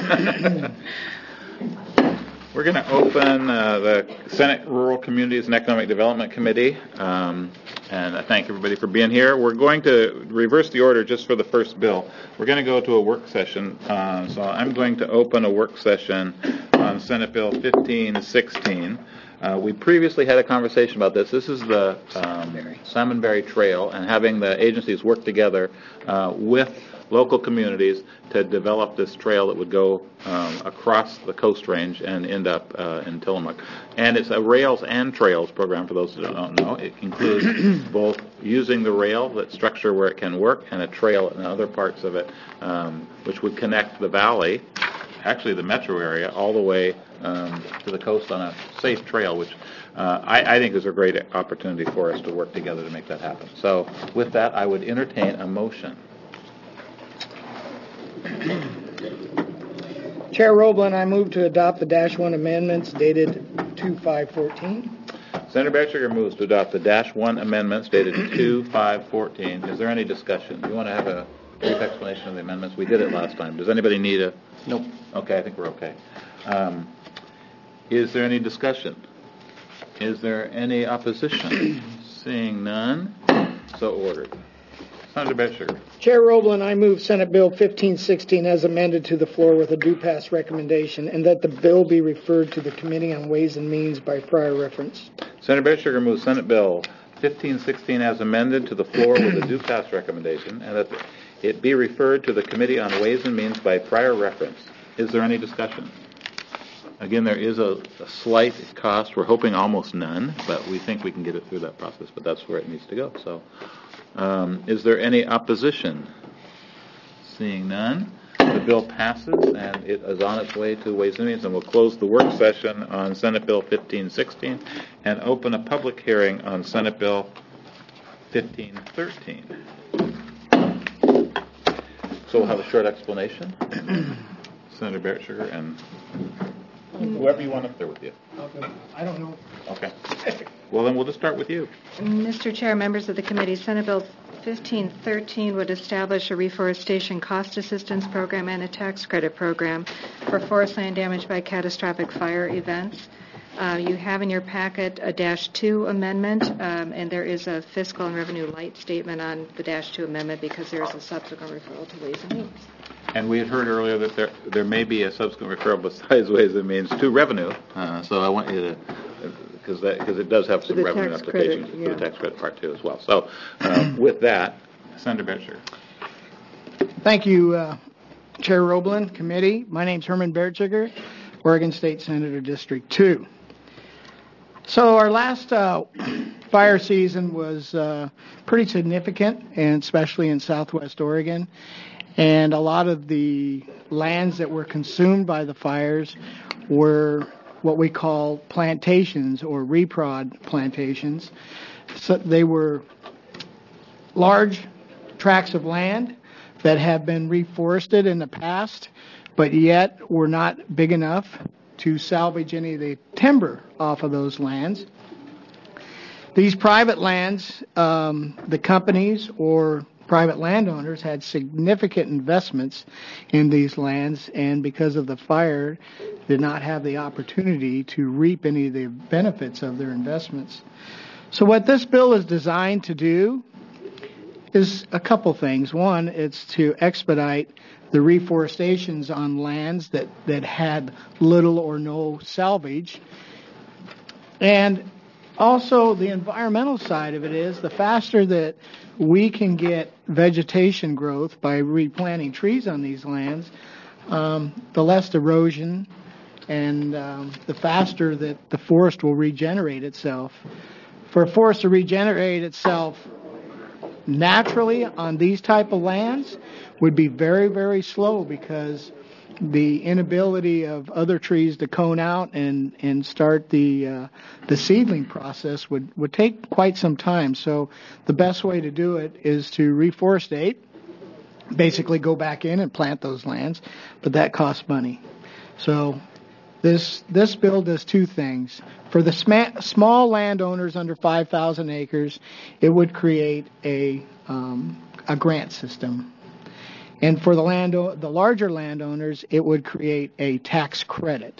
We're going to open the Senate Rural Communities and Economic Development Committee, and I thank everybody for being here. We're going to reverse the order just for the first bill. We're going to go to a work session, so I'm going to open a work session on Senate Bill 1516. We previously had a conversation about this. This is the Salmonberry Trail, and having the agencies work together with local communities to develop this trail that would go across the Coast Range and end up in Tillamook. And it's a rails and trails program, for those who don't know. It includes both using the rail, that structure where it can work, and a trail in other parts of it, which would connect the valley, actually the metro area, all the way to the coast on a safe trail, which I think is a great opportunity for us to work together to make that happen. So with that, I would entertain a motion. Chair Roblin, I move to adopt the -1 amendments dated 2/5/14. Senator Batchelor moves to adopt the -1 amendments dated 2/5/14. Is there any discussion? Do you want to have a brief explanation of the amendments? We did it last time. Does anybody need a? Nope. Okay, I think we're okay. Is there any discussion? Is there any opposition? Seeing none, so ordered. Senator Batchelor. Chair Roblin, I move Senate Bill 1516 as amended to the floor with a due pass recommendation, and that the bill be referred to the Committee on Ways and Means by prior reference. Senator Batchelor moves Senate Bill 1516 as amended to the floor with a due pass recommendation, and that it be referred to the Committee on Ways and Means by prior reference. Is there any discussion? Again, there is a slight cost. We're hoping almost none, but we think we can get it through that process, but that's where it needs to go. So, is there any opposition? Seeing none, the bill passes, and it is on its way to Ways and Means, and we'll close the work session on Senate Bill 1516 and open a public hearing on Senate Bill 1513. So we'll have a short explanation. Senator Batchelor and whoever you want up there with you. I don't know. Okay. Well, then we'll just start with you. Mr. Chair, members of the committee, Senate Bill 1513 would establish a reforestation cost assistance program and a tax credit program for forest land damaged by catastrophic fire events. You have in your packet a -2 amendment, and there is a fiscal and revenue light statement on the -2 amendment because there is a subsequent referral to Ways and Means. And we had heard earlier that there may be a subsequent referral besides Ways and Means to revenue. So I want you to, because it does have some revenue implications for the tax credit part too as well. So with that, Senator Batchelor. Thank you, Chair Roblin, committee. My name's Herman Bertschiger, Oregon State Senator, District 2. So our last fire season was pretty significant, and especially in southwest Oregon. And a lot of the lands that were consumed by the fires were what we call plantations or reprod plantations. So they were large tracts of land that have been reforested in the past, but yet were not big enough to salvage any of the timber off of those lands. These private lands, the companies or private landowners had significant investments in these lands, and because of the fire, did not have the opportunity to reap any of the benefits of their investments. So what this bill is designed to do is a couple things. One, it's to expedite the reforestations on lands that had little or no salvage. And also the environmental side of it is the faster that we can get vegetation growth by replanting trees on these lands, the less erosion and the faster that the forest will regenerate itself. For a forest to regenerate itself naturally on these type of lands would be very, very slow because the inability of other trees to cone out and start the seedling process would take quite some time. So the best way to do it is to reforestate, basically go back in and plant those lands, but that costs money. So this bill does two things. For the small landowners under 5,000 acres, it would create a grant system. And for the larger landowners, it would create a tax credit.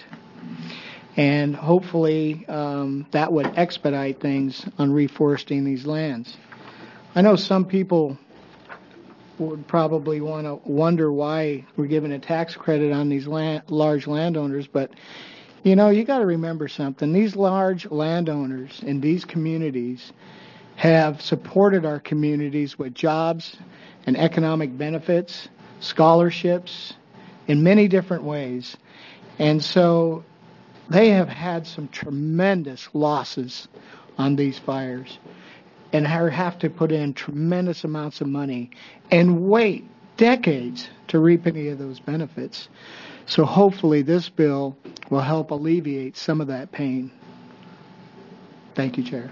And hopefully that would expedite things on reforesting these lands. I know some people would probably want to wonder why we're giving a tax credit on these large landowners, but you know, you got to remember something. These large landowners in these communities have supported our communities with jobs and economic benefits, scholarships, in many different ways. And so they have had some tremendous losses on these fires and have to put in tremendous amounts of money and wait decades to reap any of those benefits. So hopefully this bill will help alleviate some of that pain. Thank you, Chair.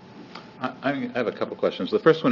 I have a couple questions. The first one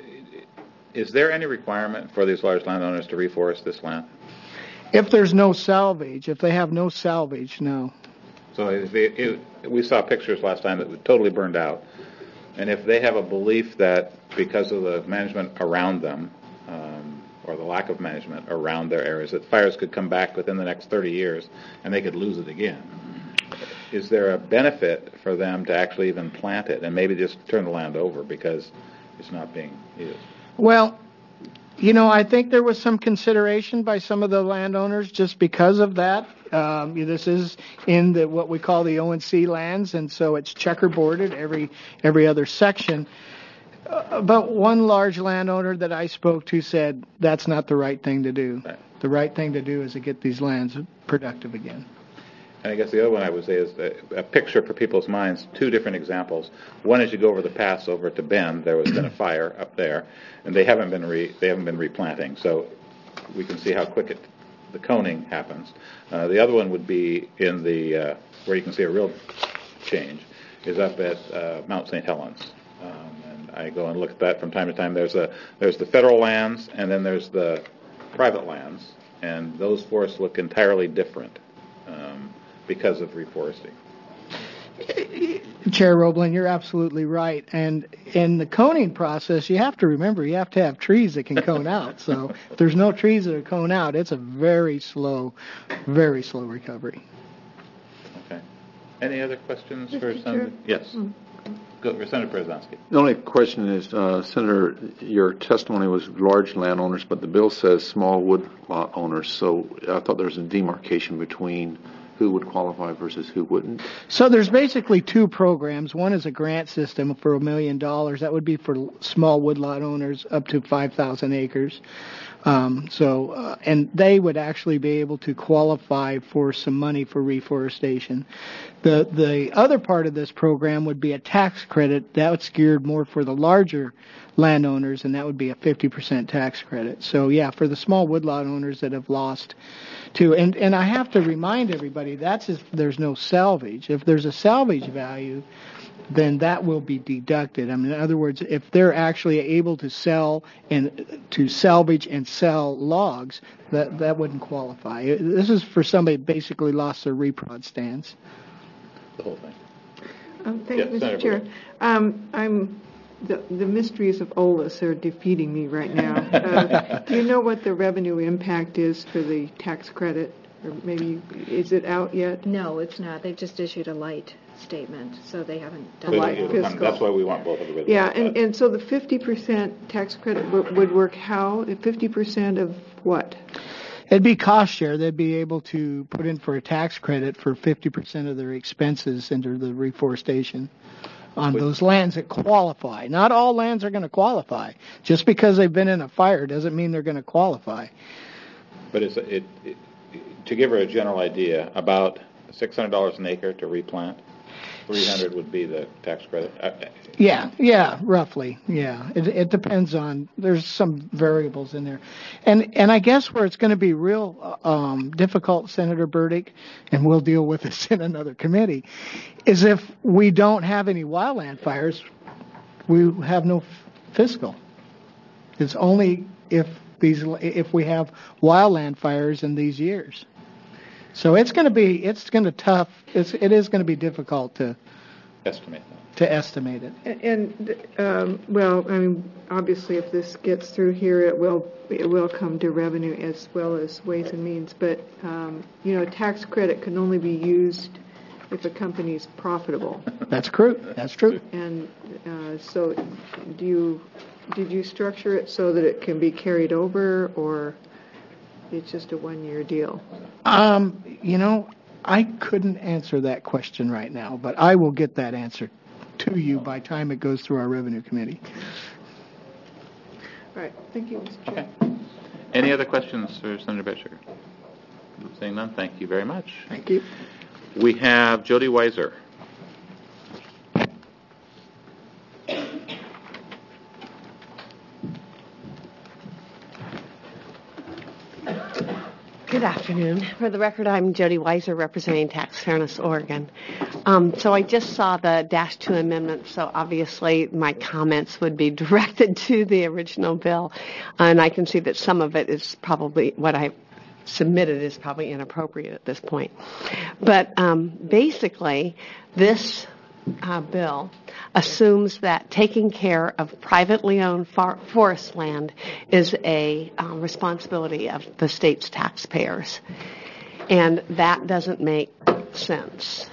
is there any requirement for these large landowners to reforest this land? If there's no salvage, if they have no salvage, no. So we saw pictures last time that were totally burned out. And if they have a belief that because of the management around them, or the lack of management around their areas, that fires could come back within the next 30 years and they could lose it again, is there a benefit for them to actually even plant it and maybe just turn the land over because it's not being used? Well, you know, I think there was some consideration by some of the landowners just because of that. This is in what we call the O&C lands, and so it's checkerboarded every other section. But one large landowner that I spoke to said that's not the right thing to do. Right. The right thing to do is to get these lands productive again. And I guess the other one I would say is a picture for people's minds, two different examples. One is you go over the pass over to Bend. There has been a fire up there, and they haven't been replanting. So we can see how quick the coning happens. The other one would be in the where you can see a real change is up at Mount St. Helens. And I go and look at that from time to time. There's the federal lands, and then there's the private lands, and those forests look entirely different because of reforesting. Chair Roblin, you're absolutely right. And in the coning process, you have to remember you have to have trees that can cone out. So if there's no trees that are cone out, it's a very slow recovery. Okay. Any other questions for Senator? Yes. Go, Senator Przanski. The only question is, Senator, your testimony was large landowners, but the bill says small woodlot owners. So I thought there was a demarcation between who would qualify versus who wouldn't. So there's basically two programs. One is a grant system for $1 million. That would be for small woodlot owners up to 5,000 acres. And they would actually be able to qualify for some money for reforestation. The other part of this program would be a tax credit that was geared more for the larger landowners, and that would be a 50% tax credit. So yeah, for the small woodlot owners that have lost to, and I have to remind everybody that's if there's no salvage. If there's a salvage value, then that will be deducted. I mean, in other words, if they're actually able to sell and to salvage and sell logs, that wouldn't qualify. This is for somebody that basically lost their reprod stands. The whole thing. Thank you, Mr. Chair. The mysteries of OLAS are defeating me right now. Do you know what the revenue impact is for the tax credit? Or maybe, is it out yet? No, it's not. They've just issued a light statement, so they haven't done A it. light fiscal. That's why we want both of them. Yeah, and so the 50% tax credit would work how? 50% of what? It'd be cost share. They'd be able to put in for a tax credit for 50% of their expenses into the reforestation on those lands that qualify. Not all lands are going to qualify. Just because they've been in a fire doesn't mean they're going to qualify. But to give her a general idea, about $600 an acre to replant. $300 would be the tax credit. Yeah, roughly. Yeah, it depends on. There's some variables in there, and I guess where it's going to be real difficult, Senator Burdick, and we'll deal with this in another committee, is if we don't have any wildland fires, we have no fiscal. It's only if we have wildland fires in these years. So it is going to be difficult to Estimate that. to estimate it. Well, I mean, obviously, if this gets through here, it will come to revenue as well as Ways and Means. But a tax credit can only be used if a company is profitable. That's true. That's true. And so, did you structure it so that it can be carried over, or it's just a one-year deal? I couldn't answer that question right now, but I will get that answer to you by the time it goes through our Revenue Committee. All right. Thank you, Mr. Chair. Okay. Any other questions for Senator Bettschiger? Seeing none, thank you very much. Thank you. We have Jody Weiser. Good afternoon. For the record, I'm Jody Weiser, representing Tax Fairness Oregon. So I just saw the Dash 2 amendment, so obviously my comments would be directed to the original bill, and I can see that some of it is probably what I submitted is probably inappropriate at this point. But basically, this bill assumes that taking care of privately owned forest land is a responsibility of the state's taxpayers. And that doesn't make sense.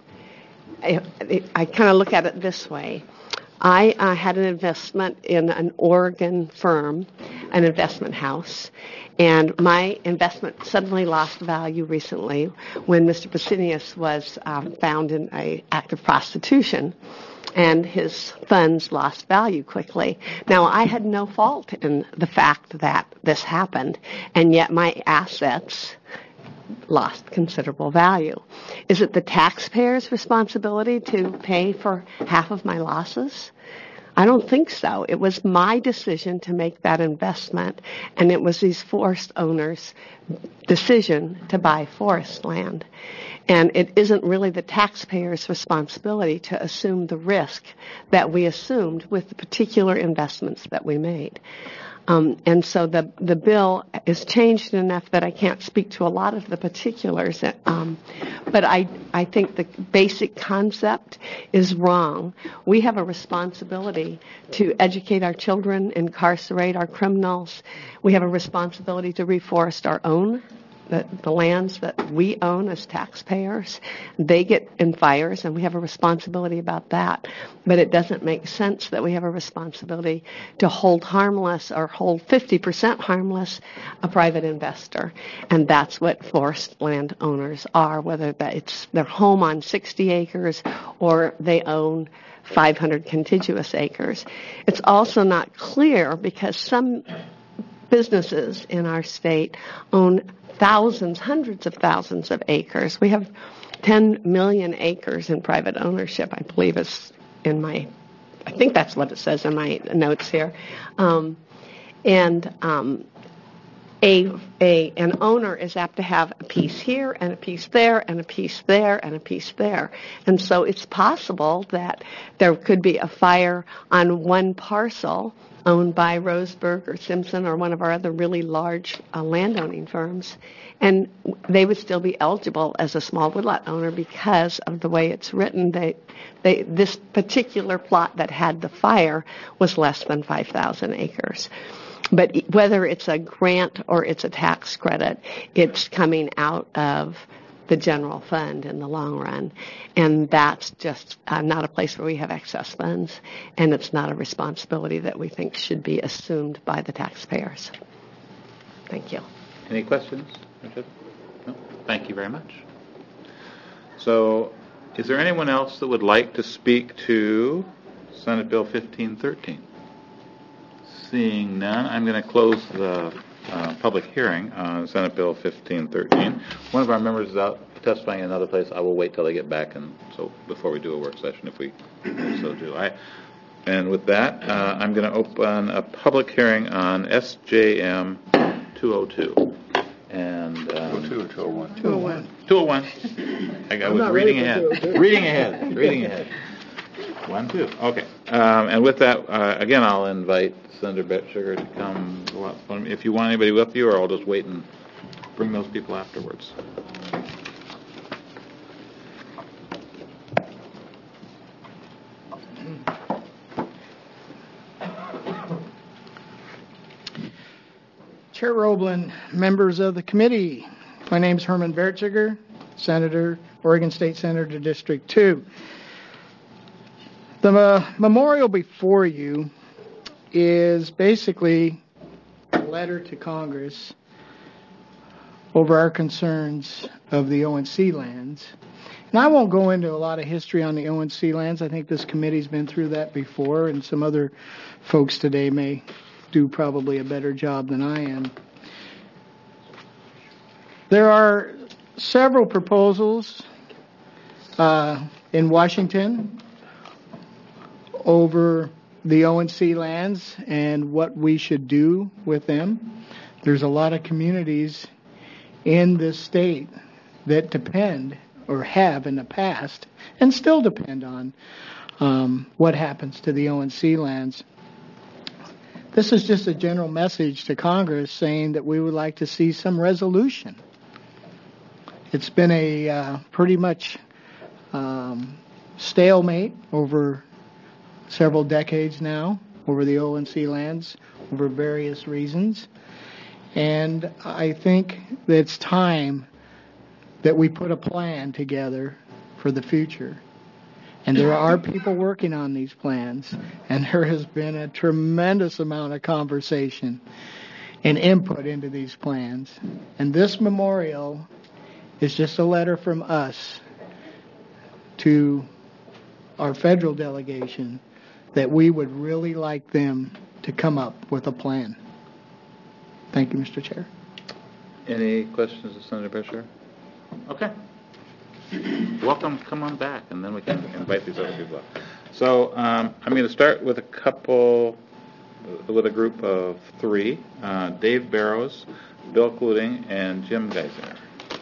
I kind of look at it this way. I had an investment in an Oregon firm, an investment house, and my investment suddenly lost value recently when Mr. Basinius was found in an act of prostitution, and his funds lost value quickly. Now, I had no fault in the fact that this happened, and yet my assets lost considerable value. Is it the taxpayer's responsibility to pay for half of my losses? I don't think so. It was my decision to make that investment, and it was these forest owners' decision to buy forest land. And it isn't really the taxpayer's responsibility to assume the risk that we assumed with the particular investments that we made. And so the bill is changed enough that I can't speak to a lot of the particulars. But I think the basic concept is wrong. We have a responsibility to educate our children, incarcerate our criminals. We have a responsibility to reforest our own the lands that we own as taxpayers. They get in fires, and we have a responsibility about that. But it doesn't make sense that we have a responsibility to hold harmless or hold 50% harmless a private investor. And that's what forest land owners are, whether it's their home on 60 acres or they own 500 contiguous acres. It's also not clear because some businesses in our state own thousands, hundreds of thousands of acres. We have 10 million acres in private ownership, I believe is I think that's what it says in my notes here. An owner is apt to have a piece here and a piece there and a piece there and a piece there. And so it's possible that there could be a fire on one parcel owned by Roseburg or Simpson or one of our other really large landowning firms, and they would still be eligible as a small woodlot owner because of the way it's written. This particular plot that had the fire was less than 5,000 acres. But whether it's a grant or it's a tax credit, it's coming out of the general fund in the long run. And that's just not a place where we have excess funds, and it's not a responsibility that we think should be assumed by the taxpayers. Thank you. Any questions, Richard? No? Thank you very much. So, is there anyone else that would like to speak to Senate Bill 1513? Seeing none, I'm going to close the public hearing on Senate Bill 1513. One of our members is out testifying in another place. I will wait till they get back, and so before we do a work session, if we so do. And with that, I'm going to open a public hearing on SJM 202. And 202 or 201? 201. 201. I was reading ahead. Reading ahead. 1, 2. Okay. And with that, again, I'll invite Senator Bettschiger to come. If you want anybody with you, or I'll just wait and bring those people afterwards. Chair Roblin, members of the committee. My name is Herman Bertschiger, Senator, Oregon State Senator, District 2. The memorial before you is basically a letter to Congress over our concerns of the ONC lands. And I won't go into a lot of history on the ONC lands. I think this committee's been through that before, and some other folks today may do probably a better job than I am. There are several proposals in Washington over the ONC lands and what we should do with them. There's a lot of communities in this state that depend or have in the past and still depend on what happens to the ONC lands. This is just a general message to Congress saying that we would like to see some resolution. It's been a pretty much stalemate over several decades now over the ONC lands over various reasons. And I think that it's time that we put a plan together for the future. And there are people working on these plans, and there has been a tremendous amount of conversation and input into these plans. And this memorial is just a letter from us to our federal delegation that we would really like them to come up with a plan. Thank you, Mr. Chair. Any questions of Senator Bertschiger? Okay. Welcome. Come on back, and then we can invite these other people up. So I'm going to start with a group of three: Dave Barrows, Bill Cluting, and Jim Geisinger.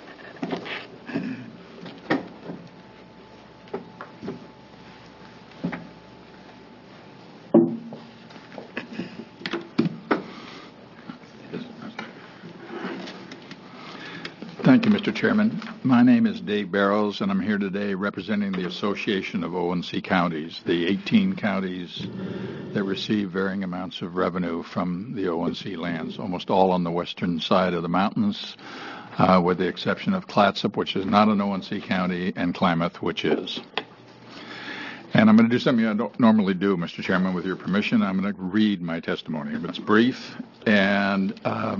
Thank you, Mr. Chairman. My name is Dave Barrows, and I'm here today representing the Association of ONC Counties, the 18 counties that receive varying amounts of revenue from the ONC lands, almost all on the western side of the mountains, with the exception of Clatsop, which is not an ONC county, and Klamath, which is. And I'm going to do something I don't normally do, Mr. Chairman, with your permission. I'm going to read my testimony. It's brief, and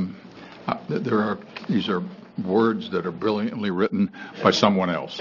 these are words that are brilliantly written by someone else.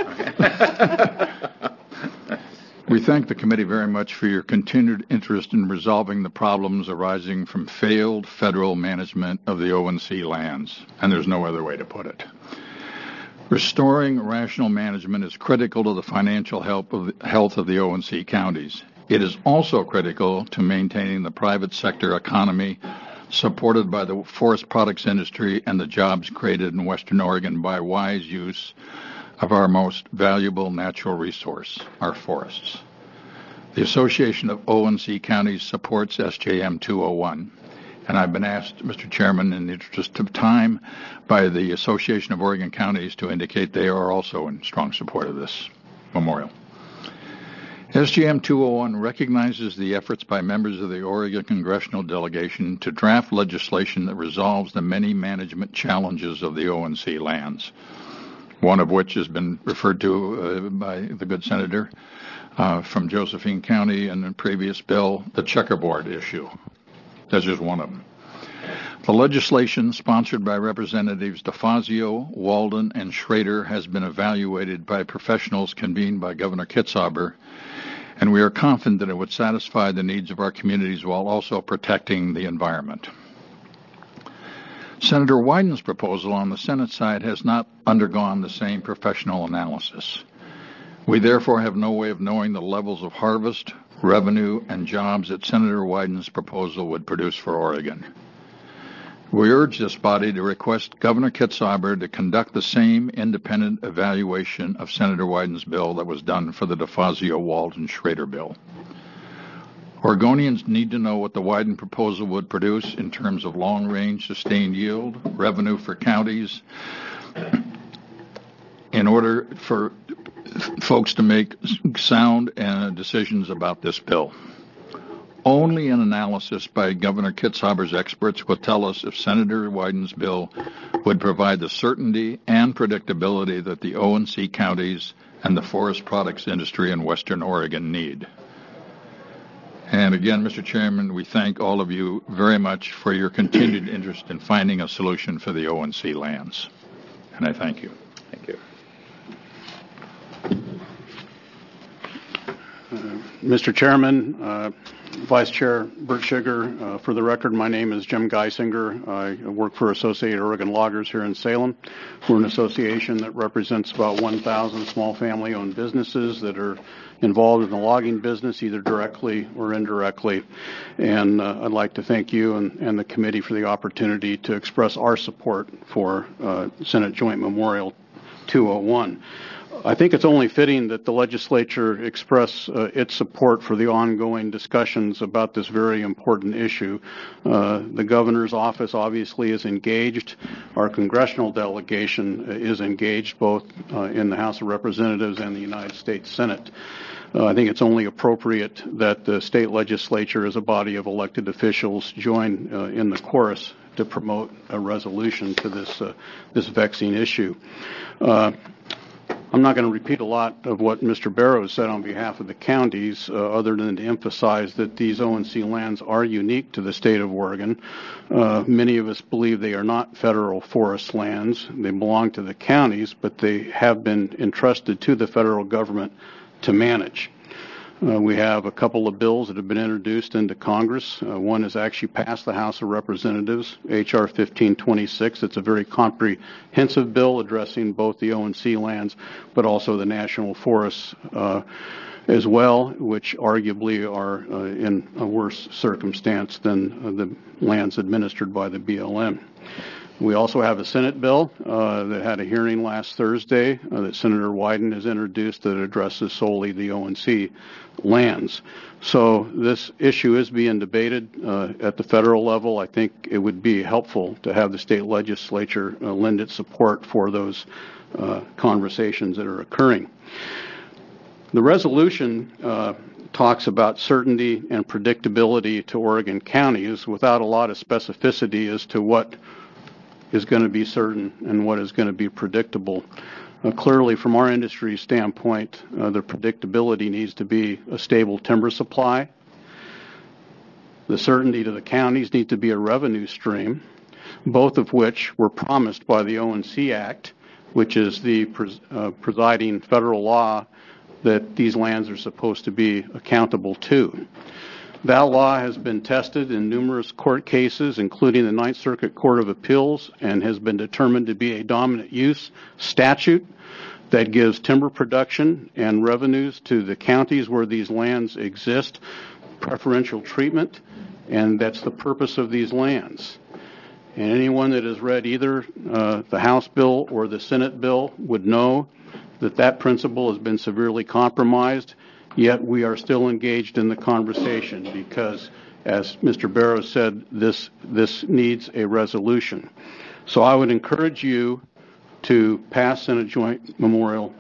We thank the committee very much for your continued interest in resolving the problems arising from failed federal management of the ONC lands, and there's no other way to put it. Restoring rational management is critical to the financial health of the ONC counties. It is also critical to maintaining the private sector economy supported by the forest products industry and the jobs created in Western Oregon by wise use of our most valuable natural resource, our forests. The Association of ONC Counties supports SJM 201, and I've been asked, Mr. Chairman, in the interest of time, by the Association of Oregon Counties to indicate they are also in strong support of this memorial. SJM 201 recognizes the efforts by members of the Oregon Congressional Delegation to draft legislation that resolves the many management challenges of the ONC lands, one of which has been referred to by the good senator from Josephine County in the previous bill, the checkerboard issue. That's just one of them. The legislation sponsored by Representatives DeFazio, Walden, and Schrader has been evaluated by professionals convened by Governor Kitzhaber, and we are confident that it would satisfy the needs of our communities while also protecting the environment. Senator Wyden's proposal on the Senate side has not undergone the same professional analysis. We therefore have no way of knowing the levels of harvest, revenue, and jobs that Senator Wyden's proposal would produce for Oregon. We urge this body to request Governor Kitzhaber to conduct the same independent evaluation of Senator Wyden's bill that was done for the DeFazio, Walden, Schrader bill. Oregonians need to know what the Wyden proposal would produce in terms of long-range sustained yield, revenue for counties, in order for folks to make sound decisions about this bill. Only an analysis by Governor Kitzhaber's experts will tell us if Senator Wyden's bill would provide the certainty and predictability that the O&C counties and the forest products industry in Western Oregon need. And again, Mr. Chairman, we thank all of you very much for your continued interest in finding a solution for the O&C lands. And I thank you. Thank you. Mr. Chairman, Vice Chair Bert Sugar, for the record, my name is Jim Geisinger. I work for Associated Oregon Loggers here in Salem. We're an association that represents about 1,000 small family-owned businesses that are involved in the logging business, either directly or indirectly. And I'd like to thank you and the committee for the opportunity to express our support for Senate Joint Memorial 201. I think it's only fitting that the legislature express its support for the ongoing discussions about this very important issue. The governor's office obviously is engaged. Our congressional delegation is engaged both in the House of Representatives and the United States Senate. I think it's only appropriate that the state legislature as a body of elected officials join in the chorus to promote a resolution to this vexing issue. I'm not going to repeat a lot of what Mr. Barrows said on behalf of the counties, other than to emphasize that these O&C lands are unique to the state of Oregon. Many of us believe they are not federal forest lands. They belong to the counties, but they have been entrusted to the federal government to manage. We have a couple of bills that have been introduced into Congress. One has actually passed the House of Representatives, H.R. 1526. It's a very comprehensive bill addressing both the O&C lands, but also the national forests as well, which arguably are in a worse circumstance than the lands administered by the BLM. We also have a Senate bill that had a hearing last Thursday that Senator Wyden has introduced that addresses solely the O&C lands. So this issue is being debated at the federal level. I think it would be helpful to have the state legislature lend its support for those conversations that are occurring. The resolution talks about certainty and predictability to Oregon counties without a lot of specificity as to what is going to be certain and what is going to be predictable. Clearly, from our industry standpoint, the predictability needs to be a stable timber supply. The certainty to the counties needs to be a revenue stream, both of which were promised by the O&C Act, which is the presiding federal law that these lands are supposed to be accountable to. That law has been tested in numerous court cases, including the Ninth Circuit Court of Appeals, and has been determined to be a dominant use statute that gives timber production and revenues to the counties where these lands exist preferential treatment, and that's the purpose of these lands. And anyone that has read either the House bill or the Senate bill would know that that principle has been severely compromised. Yet we are still engaged in the conversation because, as Mr. Barrows said, this needs a resolution. So I would encourage you to pass Senate Joint Memorial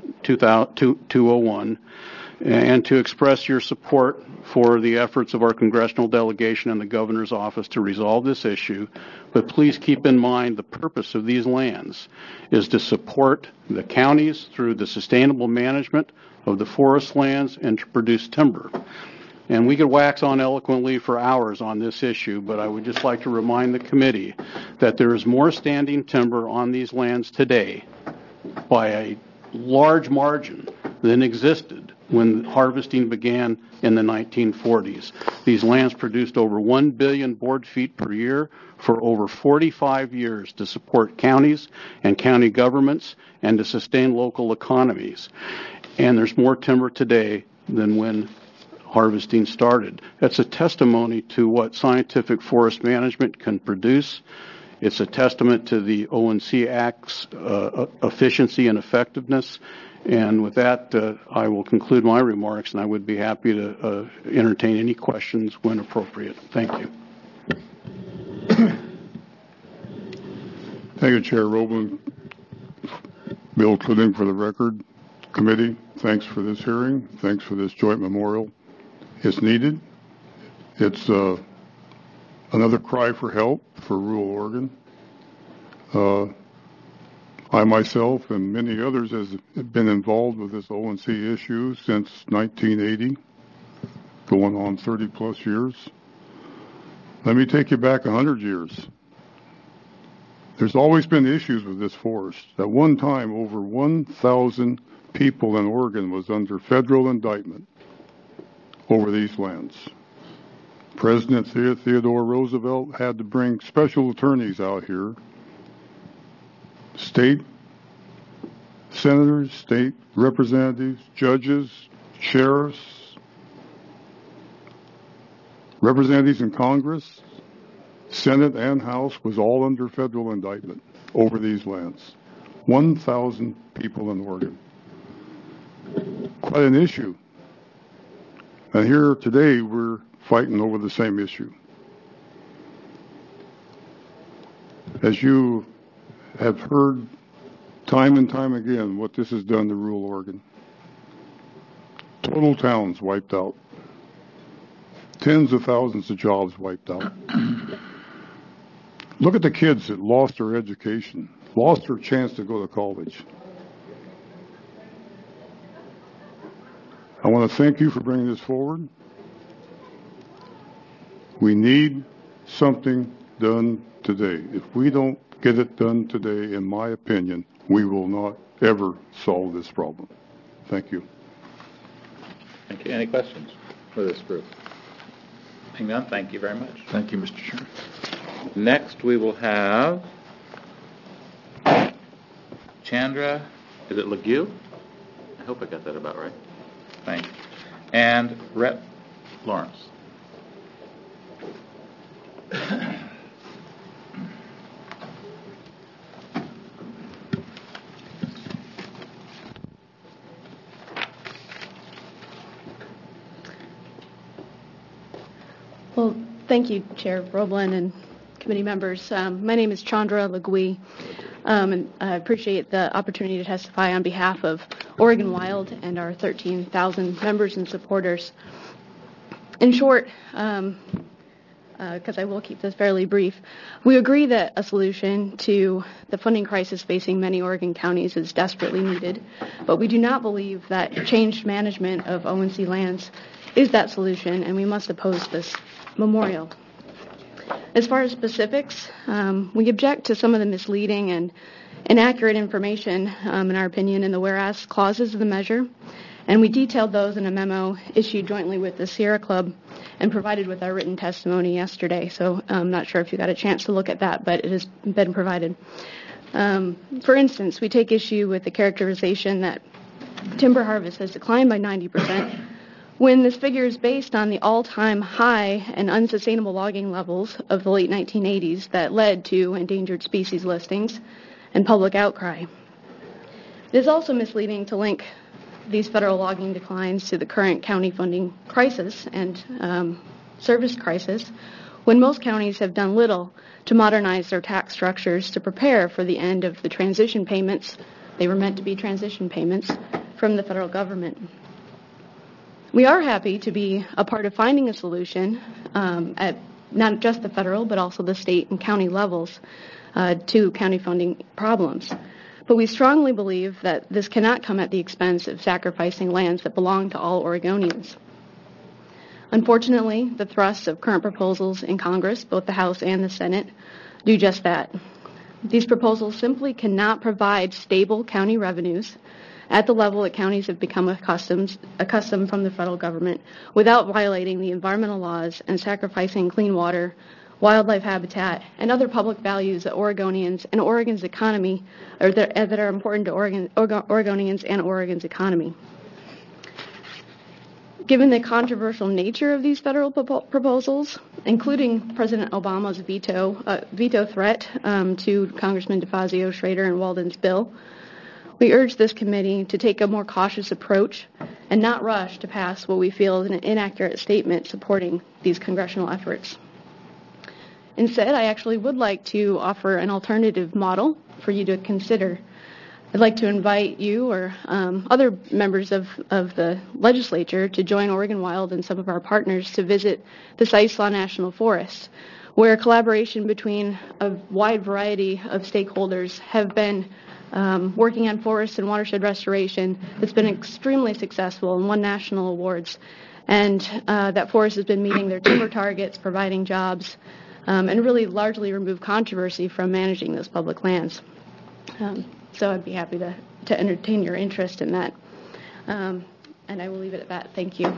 201 and to express your support for the efforts of our congressional delegation and the governor's office to resolve this issue. But please keep in mind the purpose of these lands is to support the counties through the sustainable management of the forest lands and to produce timber. And we could wax on eloquently for hours on this issue, but I would just like to remind the committee that there is more standing timber on these lands today by a large margin than existed when harvesting began in the 1940s. These lands produced over 1 billion board feet per year for over 45 years to support counties and county governments and to sustain local economies. And there's more timber today than when harvesting started. That's a testimony to what scientific forest management can produce. It's a testament to the O&C Act's efficiency and effectiveness. And with that, I will conclude my remarks, and I would be happy to entertain any questions when appropriate. Thank you. Thank you, Chair Roblin. Bill Clidding for the record. Committee, thanks for this hearing. Thanks for this joint memorial. It's needed. It's another cry for help for rural Oregon. I myself and many others have been involved with this ONC issue since 1980, going on 30 plus years. Let me take you back 100 years. There's always been issues with this forest. At one time, over 1,000 people in Oregon was under federal indictment over these lands. President Theodore Roosevelt had to bring special attorneys out here, state senators, state representatives, judges, sheriffs, representatives in Congress, Senate and House was all under federal indictment over these lands. 1,000 people in Oregon. Quite an issue. And here today we're fighting over the same issue. As you have heard time and time again what this has done to rural Oregon. Total towns wiped out. Tens of thousands of jobs wiped out. Look at the kids that lost their education, lost their chance to go to college. I want to thank you for bringing this forward. We need something done today. If we don't get it done today, in my opinion, we will not ever solve this problem. Thank you. Thank you. Any questions for this group? Seeing none, thank you very much. Thank you, Mr. Chairman. Next, we will have Chandra, is it Legue? I hope I got that about right. Thanks. And Rhett Lawrence. Well, thank you, Chair Roblin and committee members. My name is Chandra Legue, and I appreciate the opportunity to testify on behalf of Oregon Wild and our 13,000 members and supporters. In short, because I will keep this fairly brief, we agree that a solution to the funding crisis facing many Oregon counties is desperately needed, but we do not believe that changed management of ONC lands is that solution, and we must oppose this memorial. As far as specifics, we object to some of the misleading and inaccurate information, in our opinion, in the whereas clauses of the measure, and we detailed those in a memo issued jointly with the Sierra Club and provided with our written testimony yesterday. So I'm not sure if you got a chance to look at that, but it has been provided. For instance, we take issue with the characterization that timber harvest has declined by 90%, when this figure is based on the all-time high and unsustainable logging levels of the late 1980s that led to endangered species listings and public outcry. It is also misleading to link these federal logging declines to the current county funding crisis and service crisis, when most counties have done little to modernize their tax structures to prepare for the end of the transition payments. They were meant to be transition payments from the federal government. We are happy to be a part of finding a solution at not just the federal, but also the state and county levels to county funding problems. But we strongly believe that this cannot come at the expense of sacrificing lands that belong to all Oregonians. Unfortunately, the thrust of current proposals in Congress, both the House and the Senate, do just that. These proposals simply cannot provide stable county revenues at the level that counties have become accustomed from the federal government without violating the environmental laws and sacrificing clean water, wildlife habitat, and other public values that Oregonians and Oregon's economy, or that are important to Oregonians and Oregon's economy. Given the controversial nature of these federal proposals, including President Obama's veto threat to Congressman DeFazio, Schrader, and Walden's bill, we urge this committee to take a more cautious approach and not rush to pass what we feel is an inaccurate statement supporting these congressional efforts. Instead, I actually would like to offer an alternative model for you to consider. I'd like to invite you or other members of the legislature to join Oregon Wild and some of our partners to visit the Siuslaw National Forest, where collaboration between a wide variety of stakeholders have been working on forest and watershed restoration that's been extremely successful and won national awards. And that forest has been meeting their timber targets, providing jobs, and really largely removed controversy from managing those public lands. So I'd be happy to entertain your interest in that. And I will leave it at that. Thank you.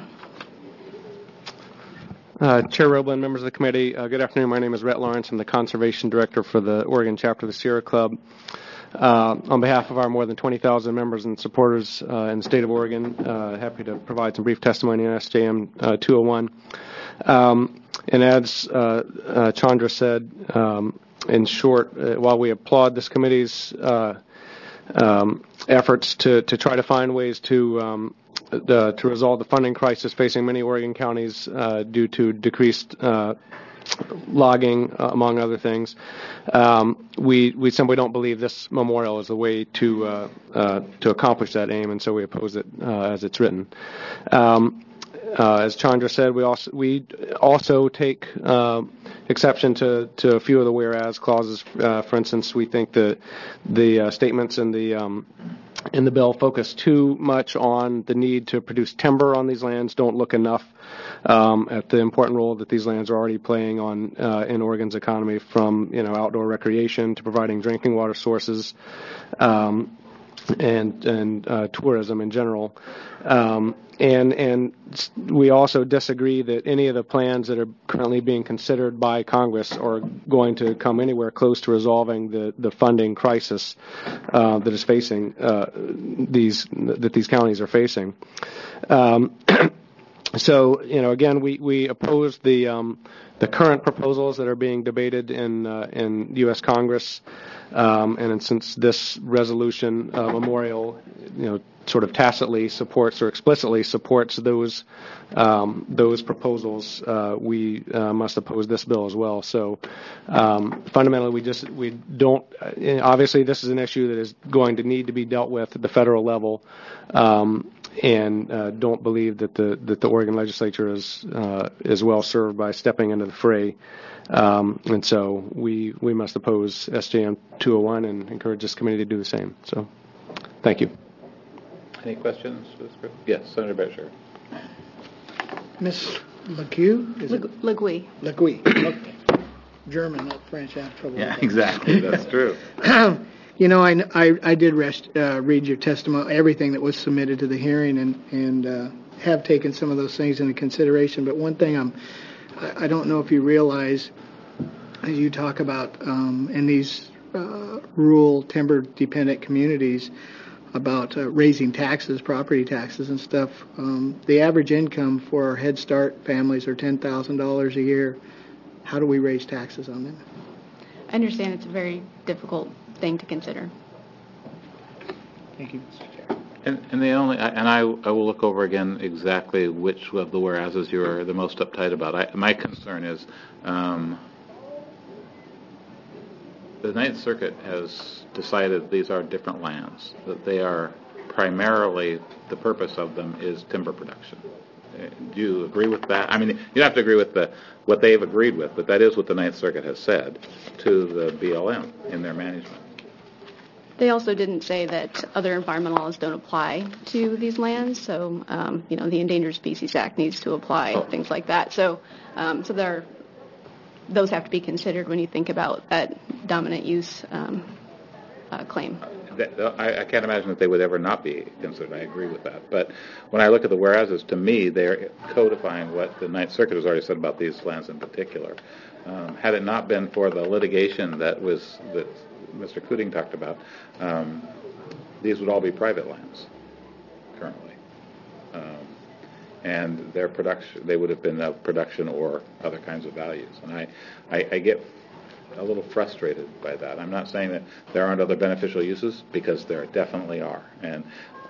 Chair Roblin, members of the committee, good afternoon. My name is Rhett Lawrence. I'm the Conservation Director for the Oregon chapter of the Sierra Club. On behalf of our more than 20,000 members and supporters in the state of Oregon, happy to provide some brief testimony on SJM 201. And as Chandra said, in short, while we applaud this committee's efforts to try to find ways to resolve the funding crisis facing many Oregon counties due to decreased logging, among other things, we simply don't believe this memorial is the way to accomplish that aim, and so we oppose it as it's written. As Chandra said, we also take exception to a few of the whereas clauses. For instance, we think the statements in the bill focus too much on the need to produce timber on these lands, don't look enough at the important role that these lands are already playing in Oregon's economy, from outdoor recreation to providing drinking water sources and tourism in general. And we also disagree that any of the plans that are currently being considered by Congress are going to come anywhere close to resolving the funding crisis that is facing these counties are facing. So, again, we oppose the current proposals that are being debated in U.S. Congress, and since this resolution memorial, sort of tacitly supports or explicitly supports those proposals, we must oppose this bill as well. So, fundamentally, we don't. Obviously, this is an issue that is going to need to be dealt with at the federal level. And don't believe that the Oregon legislature is well served by stepping into the fray, and so we must oppose SJM 201 and encourage this committee to do the same. So, thank you. Any questions for this group? Yes, Senator Betcher. Ms. LeGue? LeGue. LeGue. Okay. German, not French. I have trouble with that. Exactly. That's true. I did read your testimony, everything that was submitted to the hearing, and have taken some of those things into consideration. But one thing I don't know if you realize, as you talk about in these rural timber-dependent communities, about raising taxes, property taxes and stuff. The average income for our Head Start families are $10,000 a year. How do we raise taxes on them? I understand it's a very difficult thing to consider. Thank you, Mr. Chair. And I will look over again exactly which of the whereases you're the most uptight about. My concern is the Ninth Circuit has decided these are different lands, that they are primarily, the purpose of them is timber production. Do you agree with that? I mean, you don't have to agree with what they've agreed with, but that is what the Ninth Circuit has said to the BLM in their management. They also didn't say that other environmental laws don't apply to these lands, so the Endangered Species Act needs to apply, things like that. So those have to be considered when you think about that dominant use claim. I can't imagine that they would ever not be considered. I agree with that. But when I look at the whereases, to me, they're codifying what the Ninth Circuit has already said about these lands in particular. Had it not been for the litigation that Mr. Cooting talked about, these would all be private lands currently. And their production, they would have been of production or other kinds of values. And I get a little frustrated by that. I'm not saying that there aren't other beneficial uses, because there definitely are. And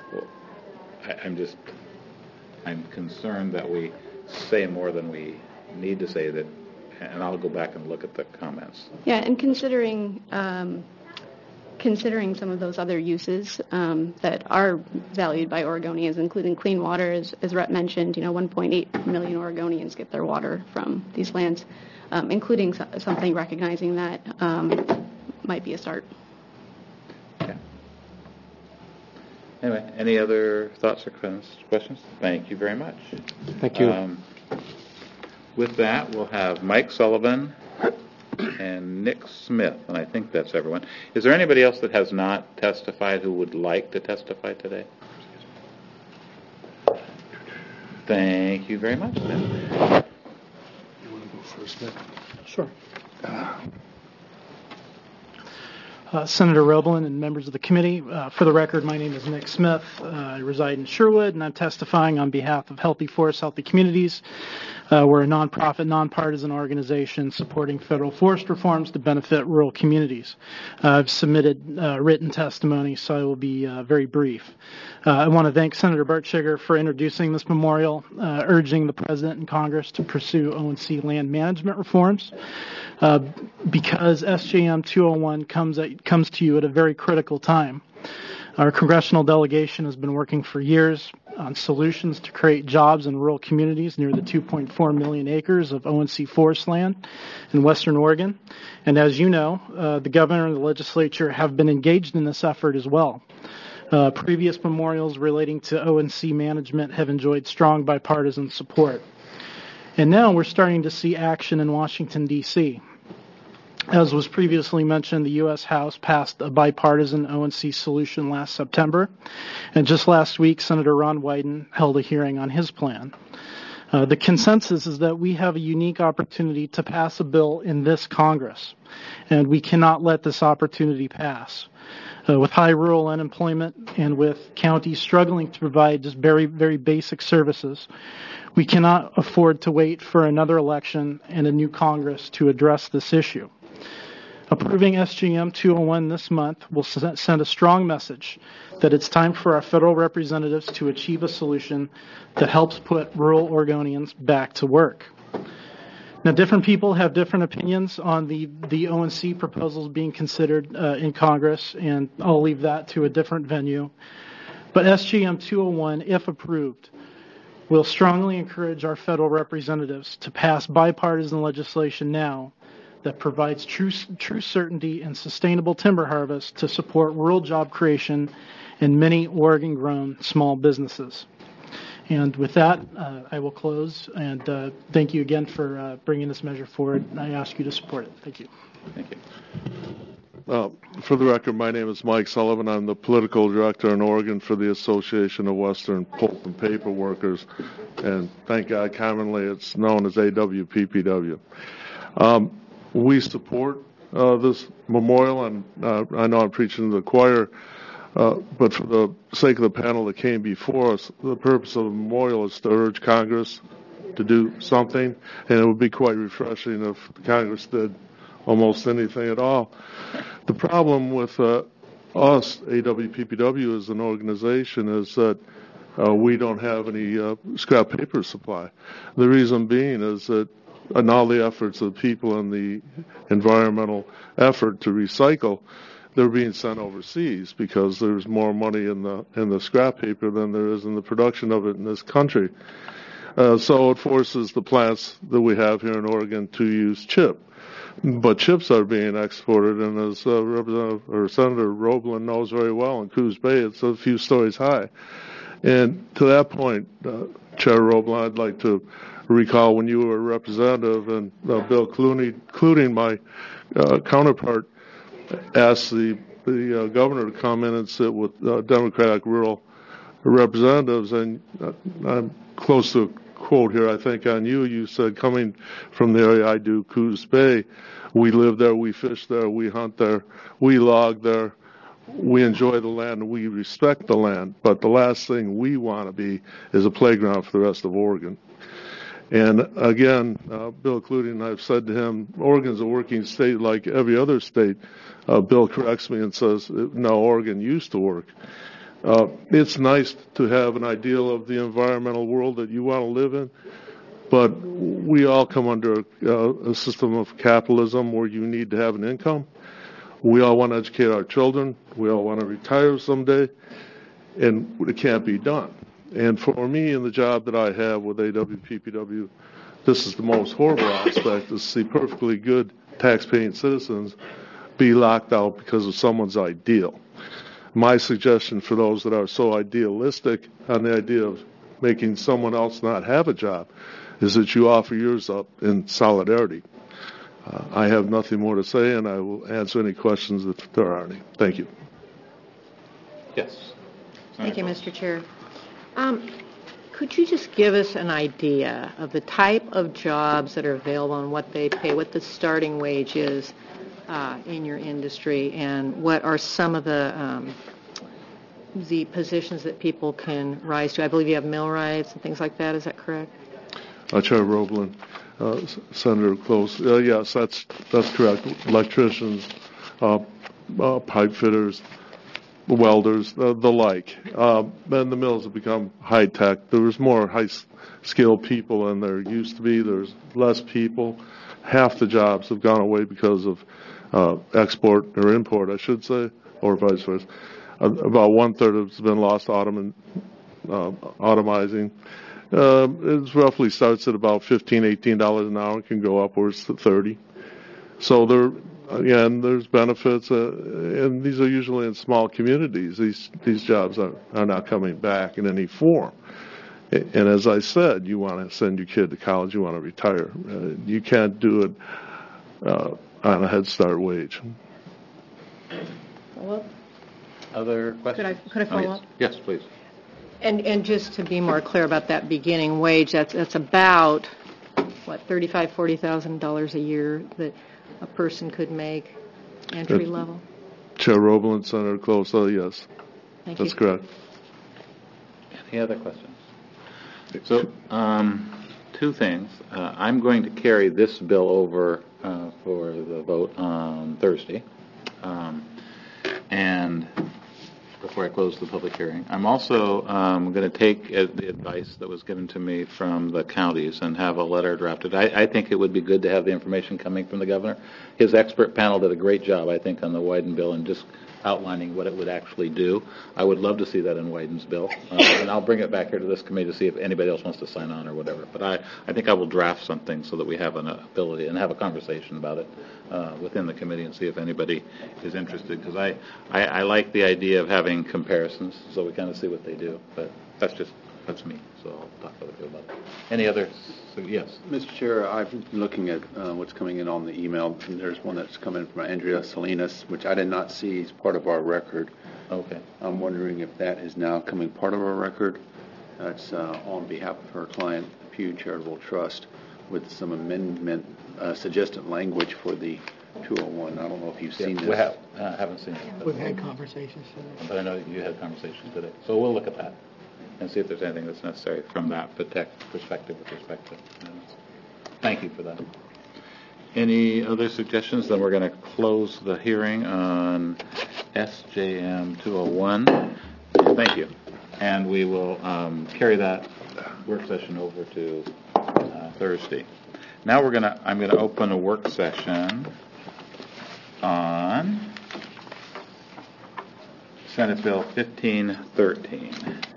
I'm concerned that we say more than we need to say, that, and I'll go back and look at the comments. Yeah, and considering considering some of those other uses that are valued by Oregonians, including clean water, as Rhett mentioned, 1.8 million Oregonians get their water from these lands, including something recognizing that might be a start. Okay. Anyway, any other thoughts or questions? Thank you very much. Thank you. With that, we'll have Mike Sullivan and Nick Smith, and I think that's everyone. Is there anybody else that has not testified who would like to testify today? Thank you very much, then. You want to go first, Nick? Sure. Senator Roblin and members of the committee, for the record, my name is Nick Smith. I reside in Sherwood, and I'm testifying on behalf of Healthy Forests, Healthy Communities. We're a nonprofit, nonpartisan organization supporting federal forest reforms to benefit rural communities. I've submitted written testimony, so I will be very brief. I want to thank Senator Bertschiger for introducing this memorial, urging the President and Congress to pursue O&C land management reforms, because SJM 201 comes to you at a very critical time. Our congressional delegation has been working for years on solutions to create jobs in rural communities near the 2.4 million acres of O&C forest land in western Oregon. And as you know, the governor and the legislature have been engaged in this effort as well. Previous memorials relating to O&C management have enjoyed strong bipartisan support. And now we're starting to see action in Washington, D.C. As was previously mentioned, the U.S. House passed a bipartisan O&C solution last September, and just last week, Senator Ron Wyden held a hearing on his plan. The consensus is that we have a unique opportunity to pass a bill in this Congress, and we cannot let this opportunity pass. With high rural unemployment and with counties struggling to provide just very, very basic services, we cannot afford to wait for another election and a new Congress to address this issue. Approving SJM 201 this month will send a strong message that it's time for our federal representatives to achieve a solution that helps put rural Oregonians back to work. Now, different people have different opinions on the O&C proposals being considered in Congress, and I'll leave that to a different venue. But SJM 201, if approved, will strongly encourage our federal representatives to pass bipartisan legislation now that provides true certainty and sustainable timber harvest to support rural job creation in many Oregon-grown small businesses. And with that, I will close, and thank you again for bringing this measure forward. I ask you to support it. Thank you. Thank you. For the record, my name is Mike Sullivan. I'm the political director in Oregon for the Association of Western Pulp and Paper Workers, and thank God commonly it's known as AWPPW. We support this memorial, and I know I'm preaching to the choir, but for the sake of the panel that came before us, the purpose of the memorial is to urge Congress to do something, and it would be quite refreshing if Congress did almost anything at all. The problem with us, AWPPW, as an organization, is that we don't have any scrap paper supply. The reason being is that and all the efforts of the people in the environmental effort to recycle, they're being sent overseas because there's more money in the scrap paper than there is in the production of it in this country. So it forces the plants that we have here in Oregon to use chip. But chips are being exported, and as Senator Roblin knows very well, in Coos Bay, it's a few stories high. And to that point, Chair Roblin, I'd like to recall when you were a representative and Bill Clooney, including my counterpart, asked the governor to come in and sit with Democratic rural representatives, and I'm close to a quote here, I think, on you. You said, coming from the area I do, Coos Bay, we live there, we fish there, we hunt there, we log there, we enjoy the land, and we respect the land, but the last thing we want to be is a playground for the rest of Oregon. And again, Bill Clooney, I've said to him, Oregon's a working state like every other state. Bill corrects me and says, no, Oregon used to work. It's nice to have an ideal of the environmental world that you want to live in, but we all come under a system of capitalism where you need to have an income. We all want to educate our children. We all want to retire someday, and it can't be done. And for me, in the job that I have with AWPPW, this is the most horrible aspect, is to see perfectly good tax-paying citizens be locked out because of someone's ideal. My suggestion for those that are so idealistic on the idea of making someone else not have a job is that you offer yours up in solidarity. I have nothing more to say, and I will answer any questions if there are any. Thank you. Yes. Thank you, Mr. Chair. Could you just give us an idea of the type of jobs that are available and what they pay, what the starting wage is in your industry, and what are some of the positions that people can rise to? I believe you have millwrights and things like that. Is that correct? Chair Roblin, Senator Close. Yes, that's correct. Electricians, pipe fitters, welders, the like. Then the mills have become high tech. There's more high-skilled people than there used to be. There's less people. Half the jobs have gone away because of export or import, I should say, or vice versa. About 1/3 has been lost to automizing. It roughly starts at about $15, $18 an hour. It can go upwards to $30. So there's benefits, and these are usually in small communities. These jobs are not coming back in any form. And as I said, you want to send your kid to college, you want to retire. You can't do it on a Head Start wage. Other questions? Could I follow up? Yes, please. And just to be more clear about that beginning wage, that's about, $35,000, $40,000 a year that a person could make entry level? Chair Roblin, Senator Close, yes. Thank you. That's correct. Any other questions? So, two things. I'm going to carry this bill over for the vote on Thursday. And before I close the public hearing, I'm also going to take the advice that was given to me from the counties and have a letter drafted. I think it would be good to have the information coming from the governor. His expert panel did a great job, I think, on the Wyden bill and just outlining what it would actually do. I would love to see that in Wyden's bill, and I'll bring it back here to this committee to see if anybody else wants to sign on or whatever. But I think I will draft something so that we have an ability and have a conversation about it within the committee and see if anybody is interested, because I like the idea of having comparisons so we kind of see what they do. But that's me, so I'll talk to other people about it. Any other? So yes. Mr. Chair, I've been looking at what's coming in on the email, and there's one that's come in from Andrea Salinas, which I did not see as part of our record. Okay. I'm wondering if that is now coming part of our record. That's on behalf of her client, Pew Charitable Trust, with some amendment, suggested language for the 201. I don't know if you've seen this. We haven't seen it. We've had conversations today. But I know you had conversations today. So we'll look at that and see if there's anything that's necessary from that perspective with respect to amendments. Thank you for that. Any other suggestions? Then we're going to close the hearing on SJM 201. Thank you. And we will carry that work session over to Thursday. Now I'm going to open a work session on Senate Bill 1513.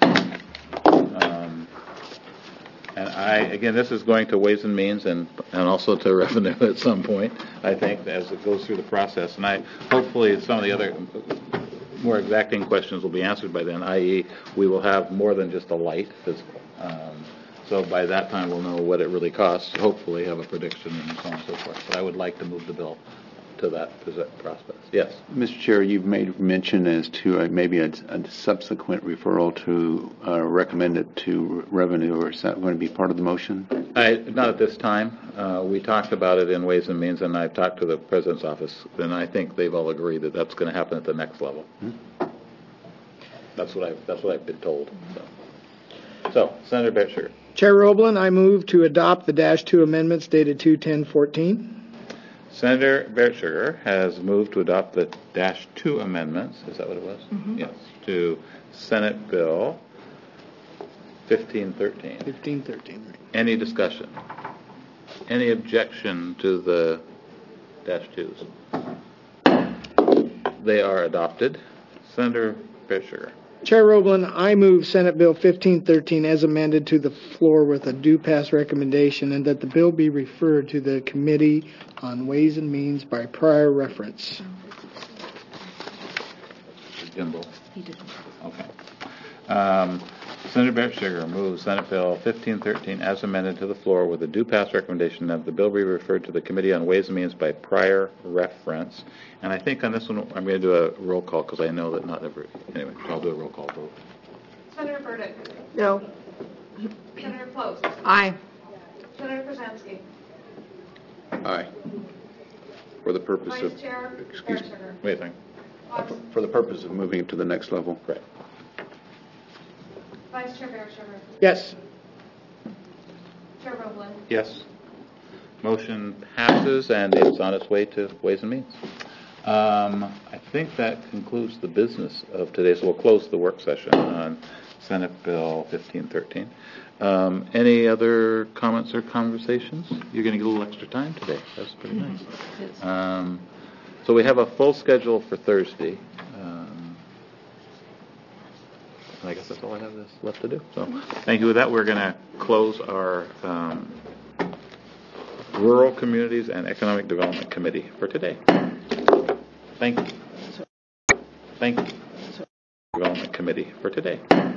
And again, this is going to Ways and Means and also to Revenue at some point, I think, as it goes through the process. And hopefully some of the other more exacting questions will be answered by then, i.e. we will have more than just a light physical. So by that time we'll know what it really costs, hopefully have a prediction and so on and so forth. But I would like to move the bill to that process. Yes. Mr. Chair, you've made mention as to maybe a subsequent referral to recommend it to Revenue, or is that going to be part of the motion? Not at this time. We talked about it in Ways and Means, and I've talked to the President's office, and I think they've all agreed that that's going to happen at the next level. Hmm? That's what I've been told. So Senator Bertschiger. Chair Roblin, I move to adopt the -2 amendments dated 2/10/14. Senator Bertschiger has moved to adopt the -2 amendments. Is that what it was? Mm-hmm. Yes. To Senate Bill 1513. 1513. Right. Any discussion? Any objection to the -2s? They are adopted. Senator Fisher. Chair Roblin, I move Senate Bill 1513 as amended to the floor with a due pass recommendation, and that the bill be referred to the Committee on Ways and Means by prior reference. Gimbal. Okay. Senator Barrett Sugar moves Senate Bill 1513 as amended to the floor with a due pass recommendation that the bill be referred to the Committee on Ways and Means by prior reference. And I think on this one I'm going to do a roll call because I know that not every. Anyway, I'll do a roll call vote. Senator Burdick. No. Senator Close. Aye. Senator Krasinski. Aye. For the purpose Vice of, Chair excuse me, Bertschiger. Wait a second. for the purpose of moving it to the next level. Right. Vice Chair Bertschiger. Yes. Chair Roblin. Yes. Motion passes, and it's on its way to Ways and Means. I think that concludes the business of today, so we'll close the work session on Senate Bill 1513. Any other comments or conversations? You're going to get a little extra time today. That's pretty nice. So we have a full schedule for Thursday. I guess that's all I have left to do. So thank you. With that, we're going to close our Rural Communities and Economic Development Committee for today. Thank you. Thank you. Development Committee for today.